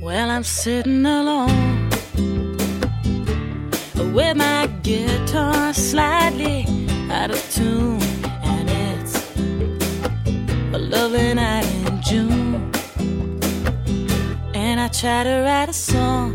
Well, I'm sitting alone with my guitar slightly out of tune, and it's a lovely night in June, and I try to write a song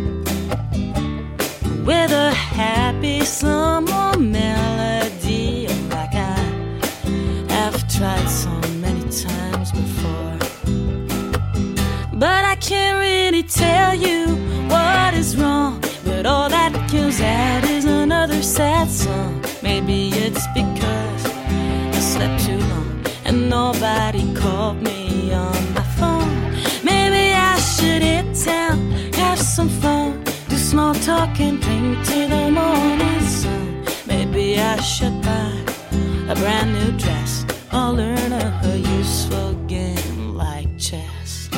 with a happy summer melody, like I have tried so many times before. But I can't really tell you what is wrong, but all that comes out is another sad song. Maybe it's because I slept too long and nobody called me on my phone. Maybe I should hit town, have some fun, do small talk and drink till the morning sun. Maybe I should buy a brand new dress or learn a useful game like chess.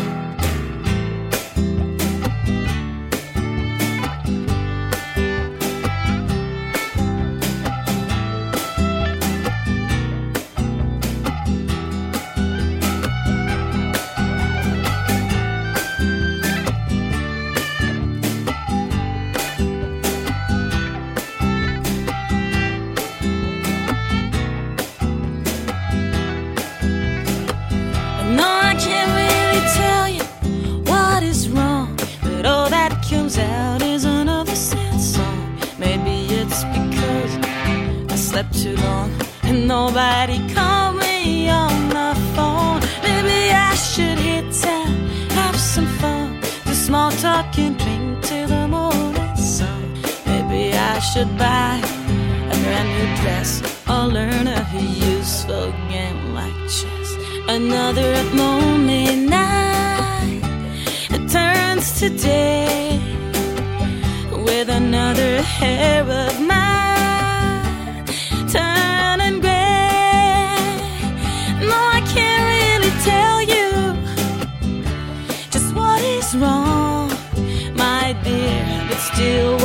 Out is another sad song. Maybe it's because I slept too long and nobody called me on the phone. Maybe I should hit town, have some fun, do small talk and drink till the morning sun. Maybe I should buy a brand new dress or learn a useful game like chess. Another lonely night, it turns to day with another hair of mine turning gray. No, I can't really tell you just what is wrong, my dear, but still